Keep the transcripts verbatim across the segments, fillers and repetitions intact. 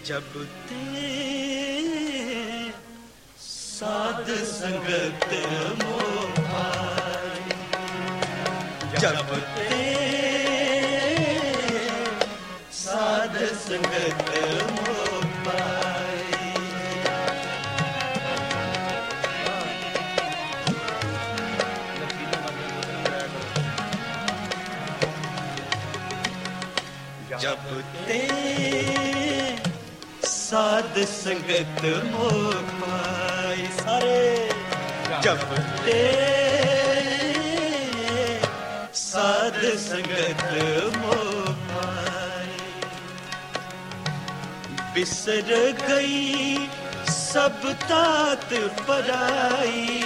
जब ते साध संगत मोह पाई, जब ते साध संगत मोह पाई। जब ते साध संगत मोह पाई, सारे जब ते साध संगत मोह पाई, बिसर गई सब तात पराई।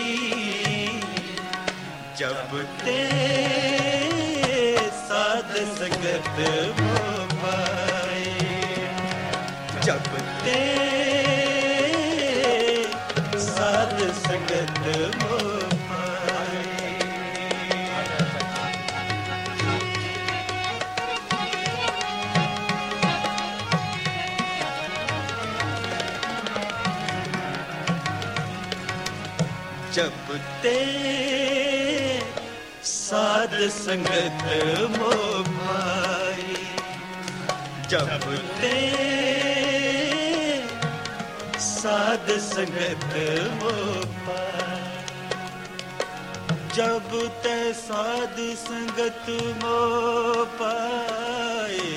जब ते साध संगत मोह पाई, जब ते साध संगत मोह पाई। जब ते साध संगत मोह पाई, जब ते साध संगत मोह पाई, जब ते साध संगत मोह पाई,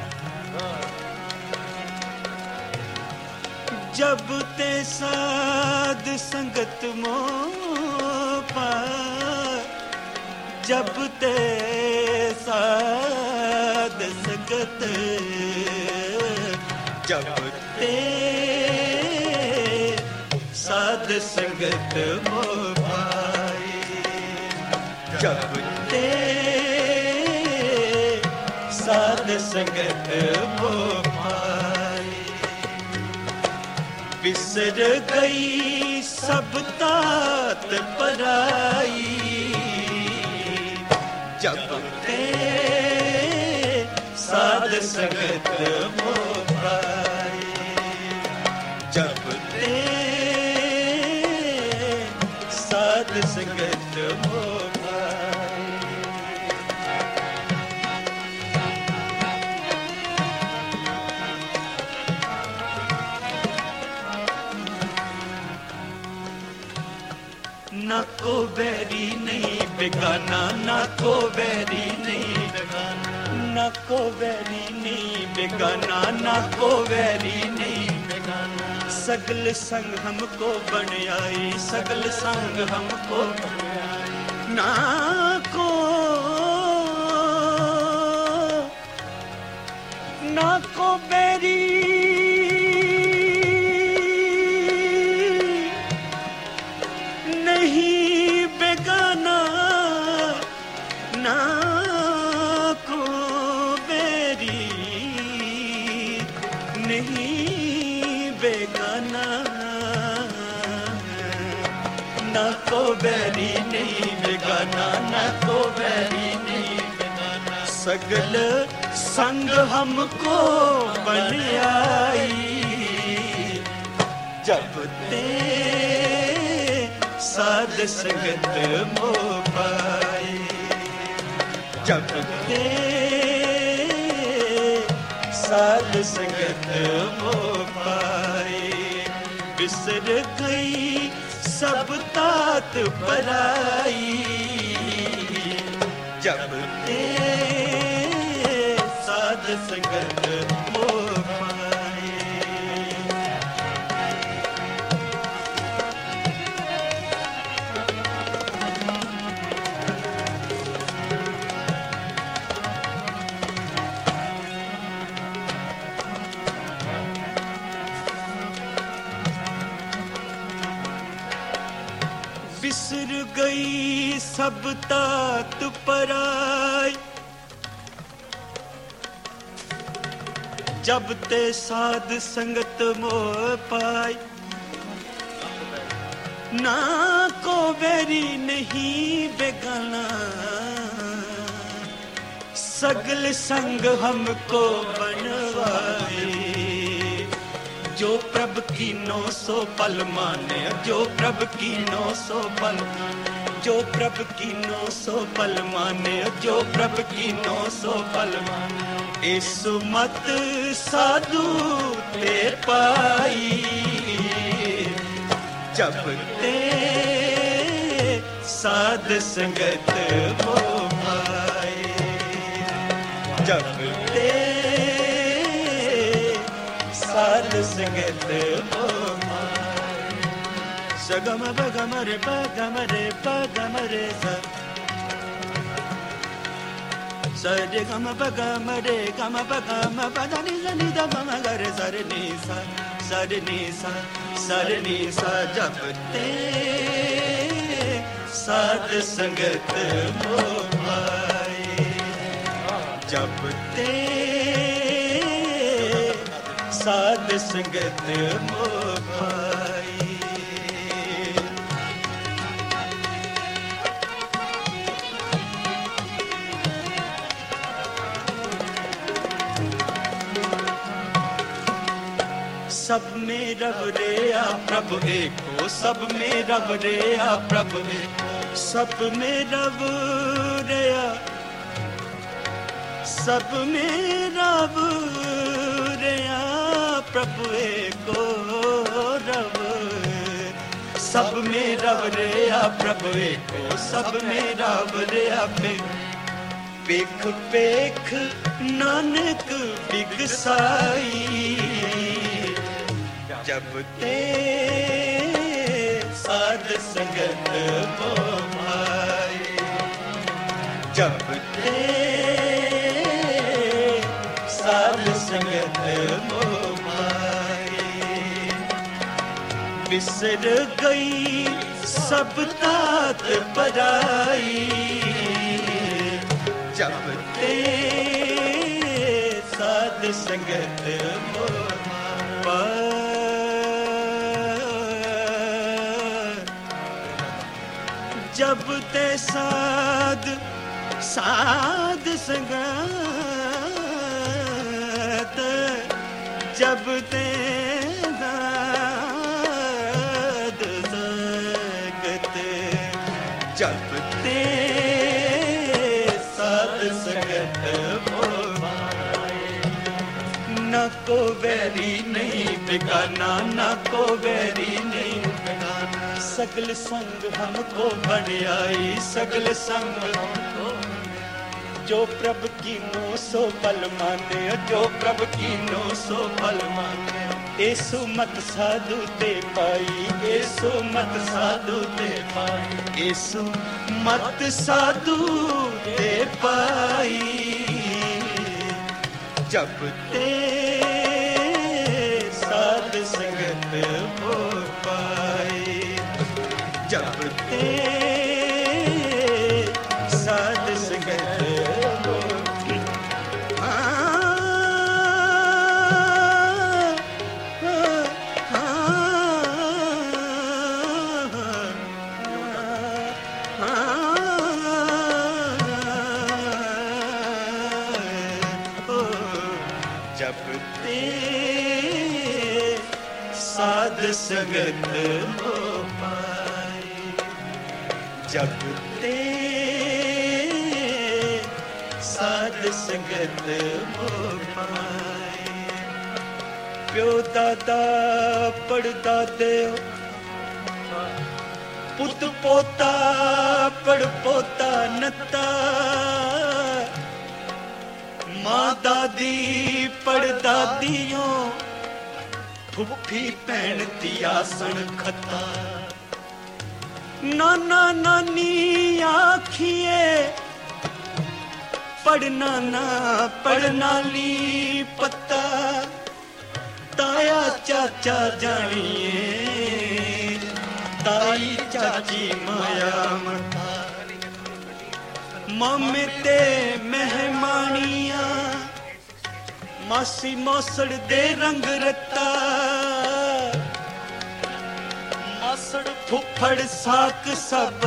जब ते साध संगत मोह पाई, जब ते साध संगत, जब ते साध संगत मोह पाई, जब ते साध संगत मोह पाई, बिसर गई सब तात पराई। जब ते साध संगत मोह पाई, जब ते साध संगत मोह पाई। ना को बैरी नहीं बेगाना, ना को बैरी नहीं बेगाना, ना को बैरी नहीं बेगाना, ना को बैरी नहीं बेगाना। सगल संग हमको बन आई, सगल संग हमको बन आई। ना को ना को बैरी नहीं बेगाना, ना को बैरी नहीं बेगाना, ना को बैरी नहीं बेगाना, ना को बैरी नहीं बेगाना। सगल संग हमको बन आई, जब ते साध संगत मोह पाई, जब ते साध संगत मोह पाई, बिसर गई सब तात पराई। जब ते साध संगत मोह पाई। बिसर गई सब तात पराई, जब ते साध संगत मोह पाई। ना को बैरी नहीं बेगाना, सगल संग हमको बनवाए। जो प्रभ कीनो सो पल माने, जो प्रभ कीनो सो पल, जो प्रभ कीनो सो पल माने, जो प्रभ कीनो सो पल माने। इस मत साधु ते पाई, जब ते साध संगत हो पाए, जब ते साध संगत हो पाए। सगम बगम रे बगम रे बगम रे सा, सरे गम बगम रे गम बगम बदनी जनी दम रे सरे नी सा, सरे नी सा, सरे नी सा। जब ते साध संगत हो पाए, जब ते साध संगत हो पाए। सब में रब रे आ प्रभु एको, सब में रब रे आ प्रभु एको, सब में रब रे आ, सब में रब रे आ प्रभु एको रब, सब में रब रे आ प्रभु एको, सब में रब रे आ। पेख पेख नानक बिगसाई, जब ते साध संगत हो पाए, जब ते साध संगत हो पाए। बिसर गई सब तात पराई, जब ते साध संगत हो पाए। जब ते साध साध संगत, जब ते साध संगत, जब ते साध संगत हो पाए। न को बैरी नहीं बेगाना, न को बैरी नहीं बेगाना। सगल संग हमको बन आई, सगल संग हमको, जो प्रभ कीनो सो पल माने, जो प्रभ कीनो सो पल माने। ऐसो मत साधु ते पाई, ऐसो मत साधु ते पाई, ऐसो मत साधु ते पाई। जब ते साध संगत हो पाए, जब ते साध संगत हो। जब ते साध संगत हो पाए, जब ते साध संगत हो पाए। प्यो दादा पड़दादे, पुत पोता पड़ पोता नता, माँ दादी पड़ दादियों, फुफी भैन दिया सन खता। नाना नानी आखिए पढ़ना ना पढ़ना ली पता, ताया चाचा जानिए, ताई चाची माया मता। मामे ते मेहमानिया, मासी मौसड़ दे रंग रता, मासड़ फुफड़ साक सब,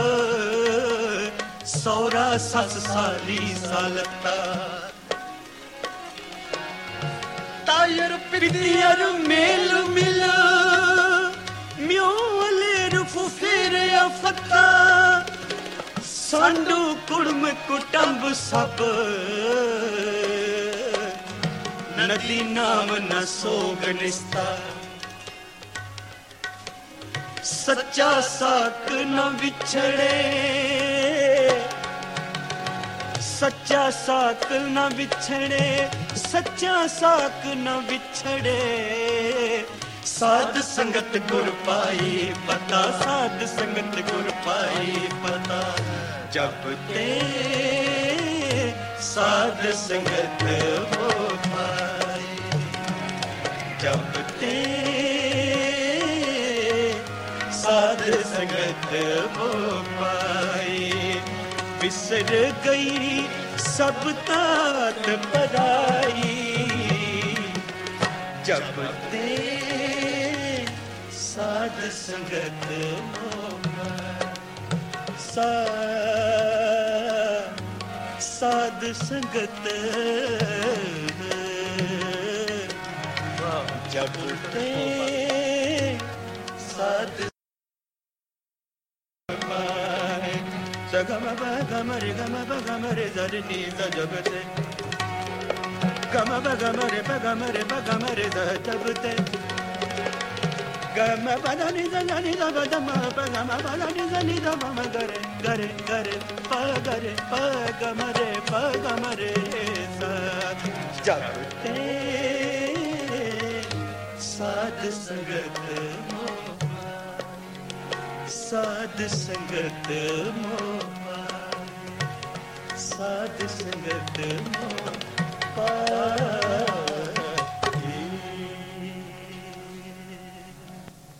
सौरा सस साली सालता। ताई पितियर पितियर मेल मिल म्योलेर फुफेर अफता सांडू कुड़म कुटुंब सब नदी नाम न सोग निस्ता सच्चा साक न बिछड़े सच्चा साक न बिछड़े सच्चा साक न बिछड़े साध संगत गुर पाई पता साध संगत गुर पाई पता जब ते साध संगत हो पाई जब ते साध संगत हो पाई बिसर गई सब तात पराई जब ते साध संगत हो सा साध संगत जब ते साध गम ब गम रे गम ब गम रे जर नी ज जब ते गम ब गम रे ब गम रे ब गम रे ज जब ते गम ब द नि ज नि ज ब द म ब गम ब द नि ज नि ज म म ग रे ग रे ग रे प ग रे प गम रे प गम रे सा जब ते साध संगत साध संगत मोह साध संगत मोह